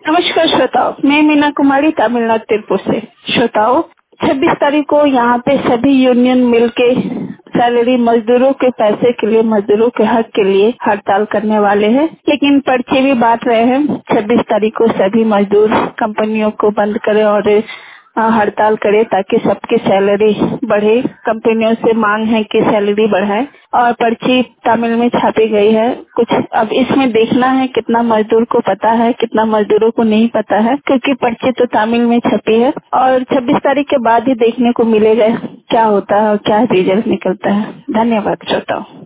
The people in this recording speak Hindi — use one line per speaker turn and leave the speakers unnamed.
नमस्कार श्रोताओं, मैं मीना कुमारी तमिलनाडु तिरुपुर से। श्रोताओं, 26 तारीख को यहाँ पे सभी यूनियन मिलके सैलरी मजदूरों के पैसे के लिए, मजदूरों के हक के लिए हड़ताल करने वाले हैं। लेकिन पर्चे भी बांट रहे हैं। 26 तारीख को सभी मजदूर कंपनियों को बंद करें और हड़ताल करे ताकि सबकी सैलरी बढ़े। कंपनियों से मांग है कि सैलरी बढ़ाए और पर्ची तमिल में छापी गई है। कुछ अब इसमें देखना है कितना मजदूर को पता है, कितना मजदूरों को नहीं पता है, क्योंकि पर्ची तो तमिल में छपी है और 26 तारीख के बाद ही देखने को मिलेगा क्या होता है और क्या रिजल्ट निकलता है। धन्यवाद श्रोताओं।